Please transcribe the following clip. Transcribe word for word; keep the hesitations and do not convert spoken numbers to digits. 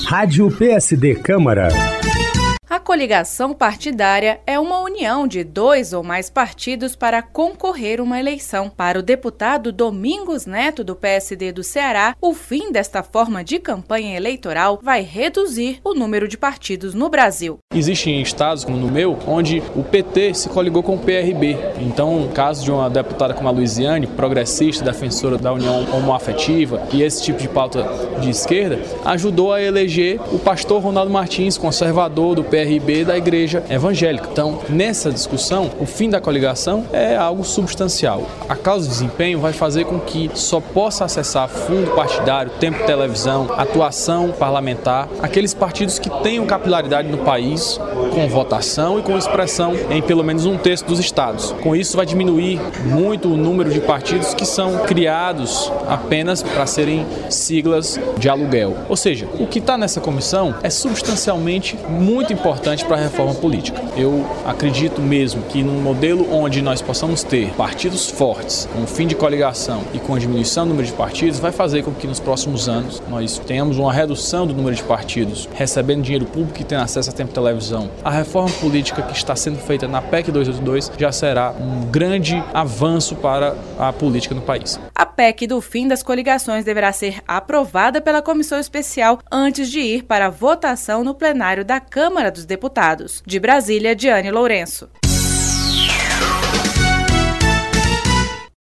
Rádio P S D Câmara. A coligação partidária é uma união de dois ou mais partidos para concorrer uma eleição. Para o deputado Domingos Neto, do P S D do Ceará, o fim desta forma de campanha eleitoral vai reduzir o número de partidos no Brasil. Existem estados, como no meu, onde o P T se coligou com o P R B. Então, no caso de uma deputada como a Luiziane, progressista, defensora da união homoafetiva e esse tipo de pauta de esquerda, ajudou a eleger o pastor Ronaldo Martins, conservador do P R B da Igreja Evangélica. Então, nessa discussão, o fim da coligação é algo substancial. A causa de desempenho vai fazer com que só possa acessar fundo partidário, tempo de televisão, atuação parlamentar, aqueles partidos que tenham capilaridade no país, com votação e com expressão em pelo menos um terço dos estados. Com isso, vai diminuir muito o número de partidos que são criados apenas para serem siglas de aluguel. Ou seja, o que está nessa comissão é substancialmente muito importante importante para a reforma política. Eu acredito mesmo que num modelo onde nós possamos ter partidos fortes, com fim de coligação e com a diminuição do número de partidos, vai fazer com que nos próximos anos nós tenhamos uma redução do número de partidos, recebendo dinheiro público e tendo acesso a tempo de televisão. A reforma política que está sendo feita na P E C duzentos e oitenta e dois já será um grande avanço para a política no país. A P E C do fim das coligações deverá ser aprovada pela comissão especial antes de ir para a votação no plenário da Câmara dos Deputados. De Brasília, Diane Lourenço.